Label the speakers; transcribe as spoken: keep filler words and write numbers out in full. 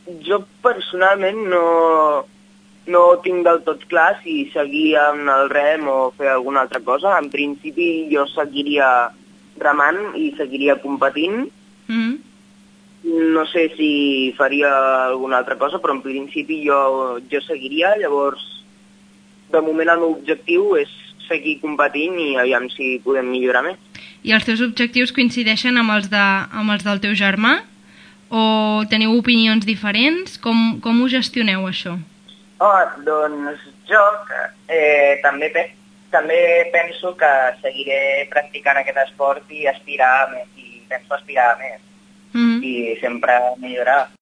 Speaker 1: jo personalment no, no tinc del tot clar si seguir amb el rem o fer alguna altra cosa. En principi jo seguiria remant i seguiria competint.
Speaker 2: Mm.
Speaker 1: No sé si faria alguna altra cosa, però en principi jo, jo seguiria. Llavors, de moment el meu objectiu és seguir competint i aviam si podem millorar més.
Speaker 2: I els teus objectius coincideixen amb els, de, amb els del teu germà? O teniu opinions diferents? Com, com ho gestioneu, això?
Speaker 1: Oh, doncs jo eh, també, pe també penso que seguiré practicant aquest esport i aspirar a més, i penso aspirar a més.
Speaker 2: Mm-hmm.
Speaker 1: I sempre millorar.